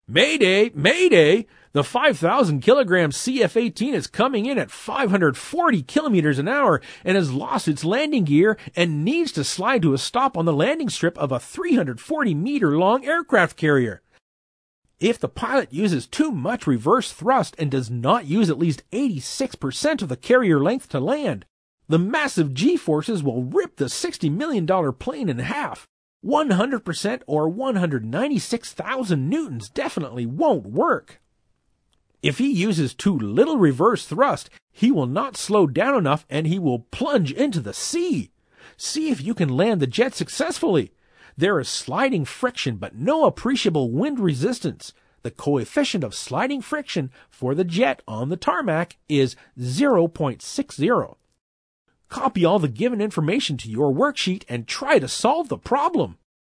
Mayday! Mayday! The 5,000 kilogram CF-18 is coming in at 540 kilometers an hour and has lost its landing gear and needs to slide to a stop on the landing strip of a 340 meter long aircraft carrier. If the pilot uses too much reverse thrust and does not use at least 86% of the carrier length to land, the massive G-forces will rip the $60 million plane in half. 100% or 196,000 newtons definitely won't work. If he uses too little reverse thrust, he will not slow down enough and he will plunge into the sea. See if you can land the jet successfully. There is sliding friction but no appreciable wind resistance. The coefficient of sliding friction for the jet on the tarmac is 0.60. Copy all the given information to your worksheet and try to solve the problem.